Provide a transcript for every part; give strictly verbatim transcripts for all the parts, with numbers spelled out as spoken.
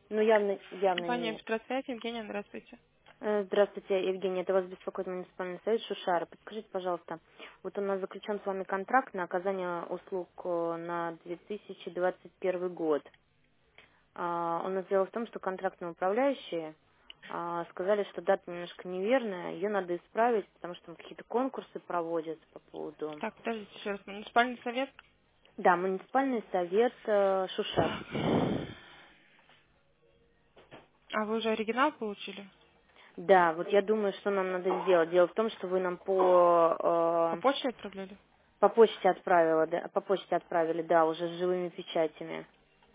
Ну, явно, явно Компания не... Электросвязь, Евгения, здравствуйте. Э, Здравствуйте, Евгения, это вас беспокоит муниципальный совет Шушара. Подскажите, пожалуйста, вот у нас заключен с вами контракт на оказание услуг э, на две тысячи двадцать первый год. А, У нас дело в том, что контрактные управляющие а, сказали, что дата немножко неверная, ее надо исправить, потому что там какие-то конкурсы проводятся по поводу... Так, подождите еще раз. Муниципальный совет? Да, муниципальный совет э, Шушар. Так. А вы уже оригинал получили? Да, вот я думаю, что нам надо сделать. Дело в том, что вы нам по, По э, почте отправляли? по почте отправила, да, по почте отправили, да, уже с живыми печатями.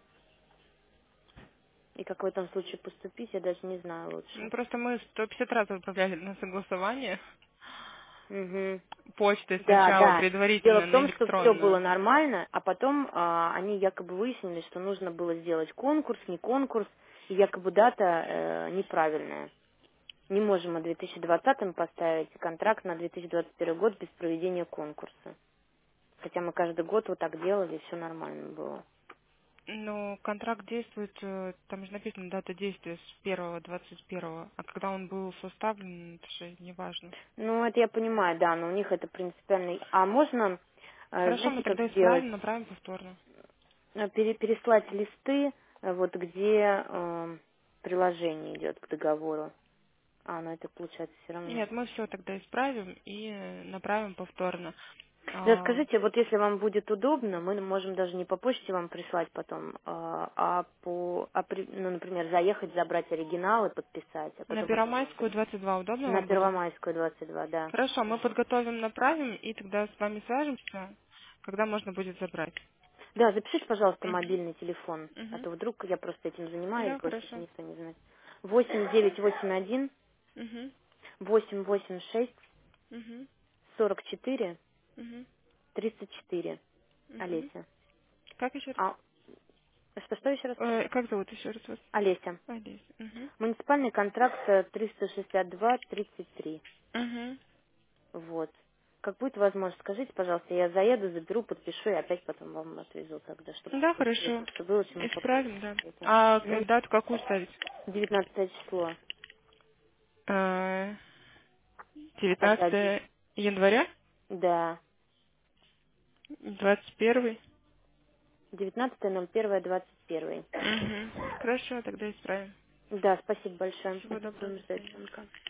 И как в этом случае поступить, я даже не знаю Ну, лучше. просто мы сто пятьдесят раз отправляли на согласование Угу. почтой Да, сначала, да. Дело предварительно, в на том, что все было электронную. нормально, а потом а, они якобы выяснили, что нужно было сделать конкурс, не конкурс, и якобы дата э, неправильная. Не можем мы в две тысячи двадцатом поставить контракт на две тысячи двадцать первый год без проведения конкурса. Хотя мы каждый год вот так делали, все нормально было. Но контракт действует, э, там же написано дата действия с первого двадцать первого, а когда он был составлен, это же не важно. Ну, это я понимаю, да, но у них это принципиально. А можно, э, Хорошо, мы знаете, как тогда сделать? исправим, направим повторно. Э, пере- переслать листы, э, вот где э, приложение идет к договору. А, ну это получается все равно. Нет, мы все тогда исправим и э, направим повторно. Да, А, скажите, вот если вам будет удобно, мы можем даже не по почте вам прислать потом, а а по, а при- ну, например, заехать, забрать оригинал и подписать, а На потом уже Первомайскую двадцать два удобно на вам будет? Первомайскую двадцать два, да. Хорошо, мы подготовим, направим и тогда с вами свяжемся, когда можно будет забрать. Да, запишите, пожалуйста, Угу. мобильный телефон, а Угу. то вдруг я просто этим занимаюсь, Да, больше хорошо. никто не знает. Восемь девять восемь один Угу. восемь восемь шесть Угу. сорок четыре Угу. тридцать четыре. Угу. Олеся. Как еще раз? А что, что еще раз? Э, как зовут еще раз вас? Олеся. Олеся. Угу. Муниципальный контракт э, триста шестьдесят два тридцать три. Угу. Вот. Как будет возможность, скажите, пожалуйста, я заеду, заберу, подпишу и опять потом вам отвезу тогда, чтобы Да, если хорошо. что было, если мы по почте Исправим, да. это. А э, Мгм. дату какую ставить? девятнадцатое число. Э, Тогда, де- девятнадцатое января? да. Двадцать первый. девятнадцатое ноль первое двадцать первое. Угу. Хорошо, тогда исправим. Да, спасибо большое. Всего Мгм. доброго, Будем до ждать свидания. звонка.